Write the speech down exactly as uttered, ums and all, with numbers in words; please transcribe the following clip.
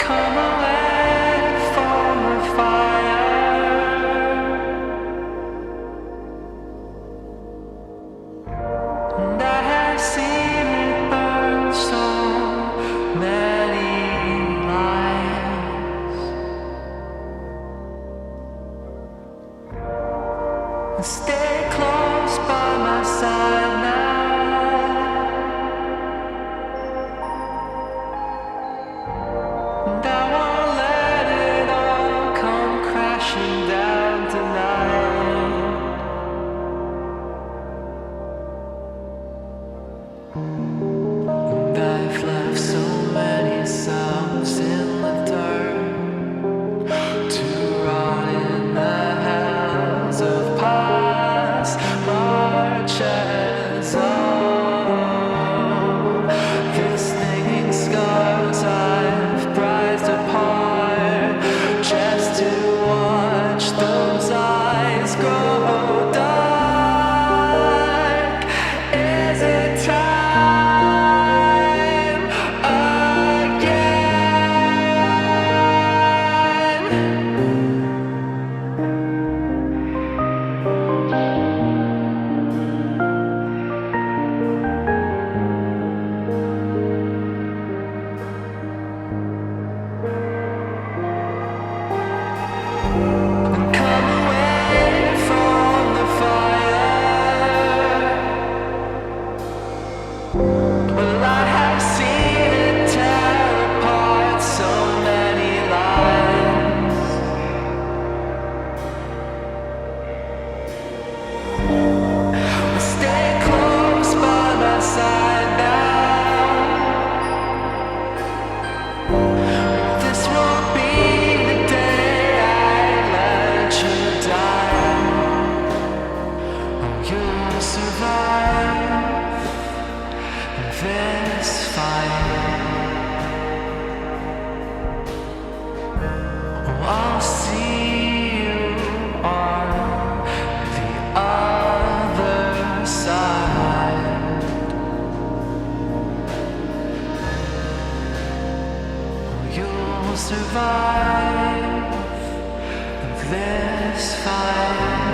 come away from the fire. And I have seen it burn so many lives. And stay close by my side now. And I won't let it all come crashing down tonight. And I've left so many sounds in the dirt to rot in the hands of past marches. Oh, this stinging scars I've prized apart just to watch those eyes grow dark. Is it time again? And come away from the fire. Well, I have seen it tear apart so many lives. Well, stay close by my side now. This won't be the day I let you die. Oh, you'll survive this fight. Oh, I'll see you on the other side. Oh, you'll survive this fight.